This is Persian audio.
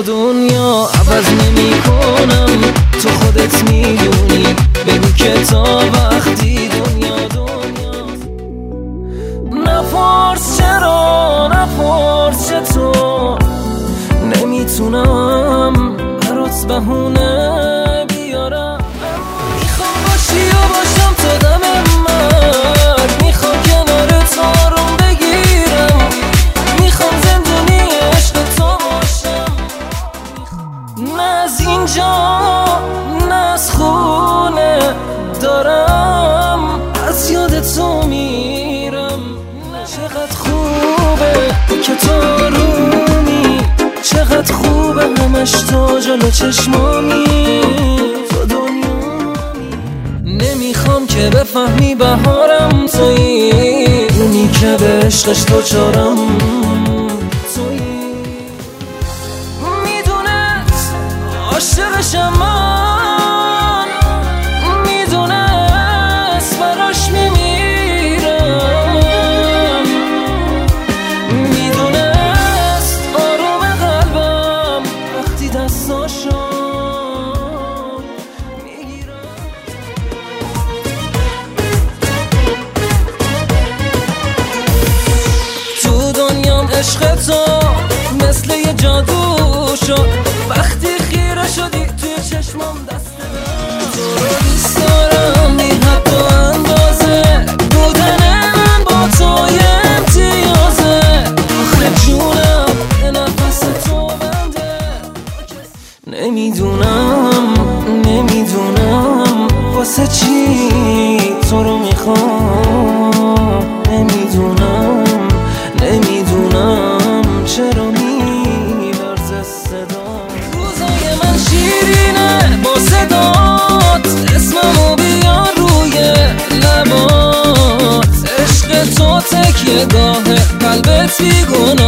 دنیا عوض نمی کنم، تو خودت میدونی، بگو که تا وقتی دنیا نپرس چرا، نپرس چطور، نمیتونم برات بهونه بیارم. میخوام باشی و باشم تا دم مرگ، میخوام کنارت آروم بگیرم، میخوام زندونی عشق تو باشم. نه از اینجا نه از خونه دارم از یاد تو میرم. چقدر خوبه که تو آرومی، چقدر خوبه همش تو جلو چشمامی، تو دنیامی. نمیخوام که بفهمی بهارم تویی، اونی که به عشقش دوچارم تویی. میدونست عاشقشم من، میدونست براش میمیرم، میدونست آروم قلبم وقتی دستاشو میگیرم. تو دنیام عشق تو مثل یه جادو شد، وقتی خیره شدی توی چشمام دست تو رو دوست دارم بی حد و اندازه، بودن من با تو یه امتیازه. آخه جونم به نفس تو بنده، نمیدونم نمیدونم واسه چی تو رو میخوام، نمیدونم نمیدونم چرا میلرزه صدا. روزای من شیرینه با صدات، اسممو بیار روی لبات، عشق تو تکیه گاهه قلبت بیگناه.